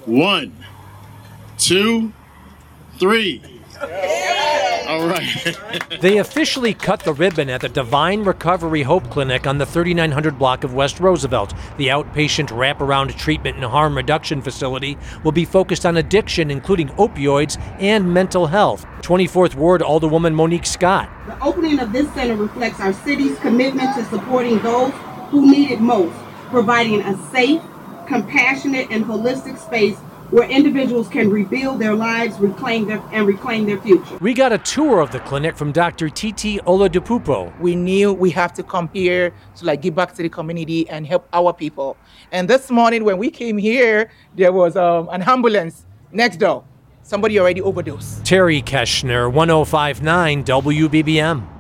1, 2, 3. All right. They officially cut the ribbon at the Divine Recovery Hope Clinic on the 3900 block of West Roosevelt. The outpatient wraparound treatment and harm reduction facility will be focused on addiction, including opioids and mental health. 24th Ward Alderwoman Monique Scott. The opening of this center reflects our city's commitment to supporting those who need it most, providing a safe, compassionate, and holistic space where individuals can rebuild their lives, reclaim their future. We got a tour of the clinic from Dr. Titi Oladipupo. We knew we have to come here to give back to the community and help our people. And this morning when we came here, there was an ambulance next door. Somebody already overdosed. Terry Keshner, 1059 WBBM.